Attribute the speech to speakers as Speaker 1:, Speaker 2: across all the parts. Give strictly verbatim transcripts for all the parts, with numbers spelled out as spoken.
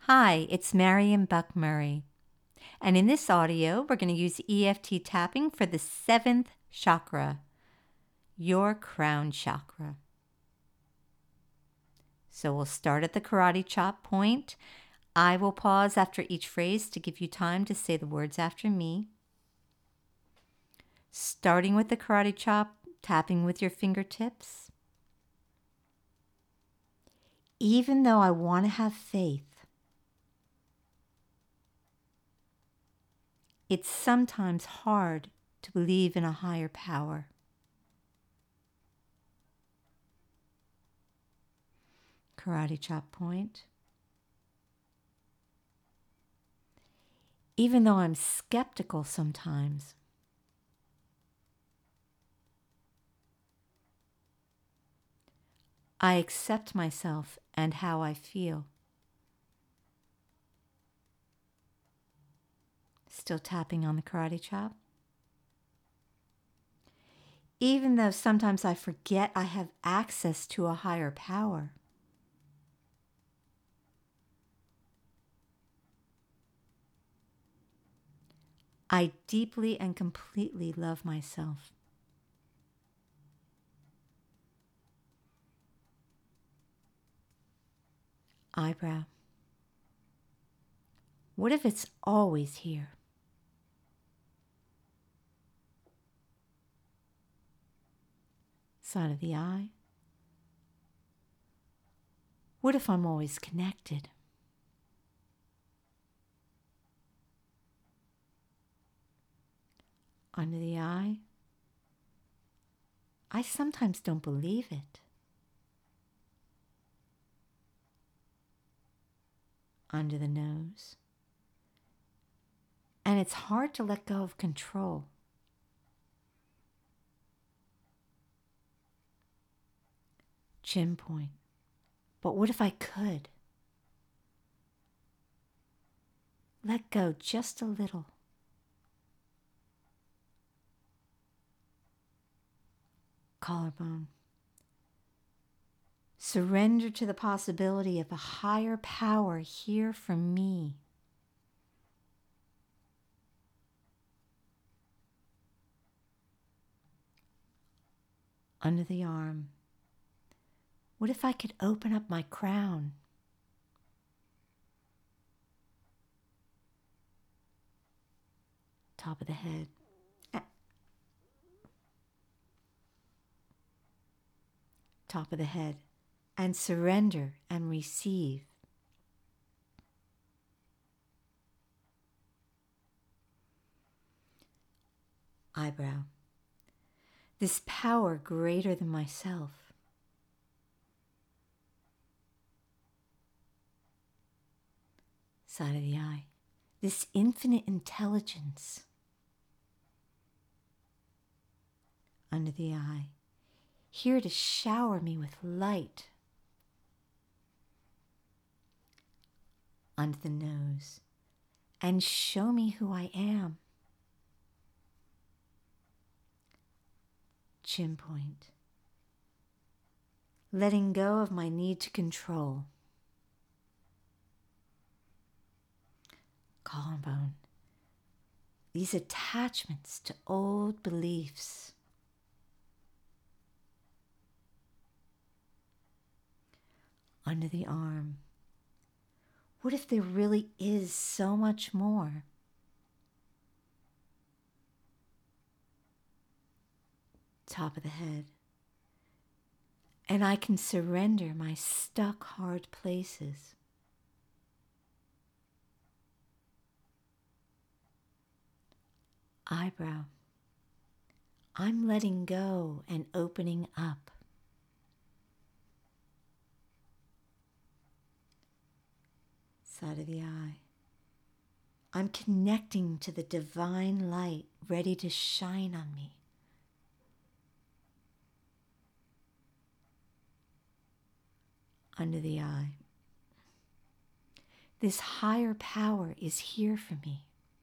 Speaker 1: Hi, it's Marion Buck Murray, and in this audio, we're going to use E F T tapping for the seventh chakra, your crown chakra. So we'll start at the karate chop point. I will pause after each phrase to give you time to say the words after me. Starting with the karate chop, tapping with your fingertips. Even though I want to have faith, it's sometimes hard to believe in a higher power. Karate chop point. Even though I'm skeptical sometimes, I accept myself and how I feel. Still tapping on the karate chop. Even though sometimes I forget I have access to a higher power. I deeply and completely love myself. Eyebrow. What if it's always here? Side of the eye. What if I'm always connected? Under the eye. I sometimes don't believe it. Under the nose. And it's hard to let go of control. Chin point. But what if I could? Let go just a little. Collarbone. Surrender to the possibility of a higher power here for me. Under the arm. What if I could open up my crown? Top of the head. Top of the head. And surrender and receive. Eyebrow. This power greater than myself. Side of the eye. This infinite intelligence. Under the eye. Here to shower me with light. Under the nose. And show me who I am. Chin point. Letting go of my need to control. Collarbone. These attachments to old beliefs. Under the arm. What if there really is so much more? Top of the head. And I can surrender my stuck hard places. Eyebrow. I'm letting go and opening up. Side of the eye. I'm connecting to the divine light ready to shine on me. Under the eye. This higher power is here for me.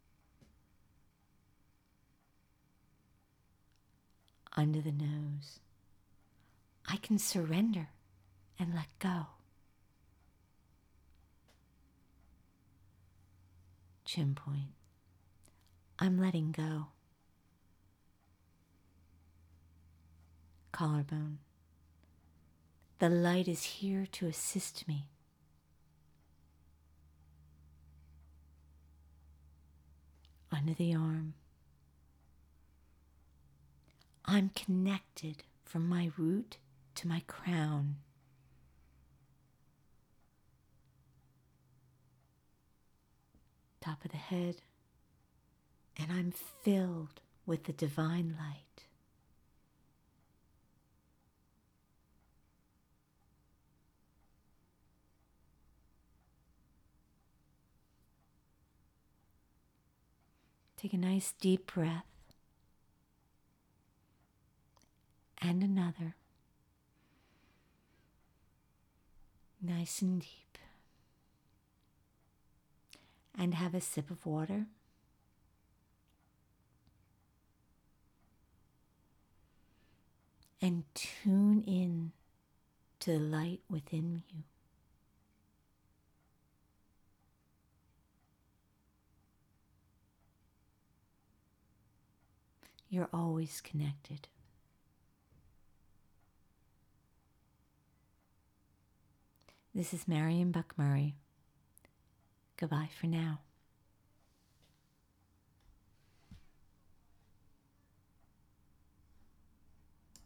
Speaker 1: Under the nose. I can surrender and let go. chin point. I'm letting go. Collarbone. The light is here to assist me. Under the arm. I'm connected from my root to my crown. Top of the head. And I'm filled with the divine light. Take a nice deep breath. And another. Nice and deep. And have a sip of water. And tune in to the light within you. You're always connected. This is Marion Buck Murray. Goodbye for now.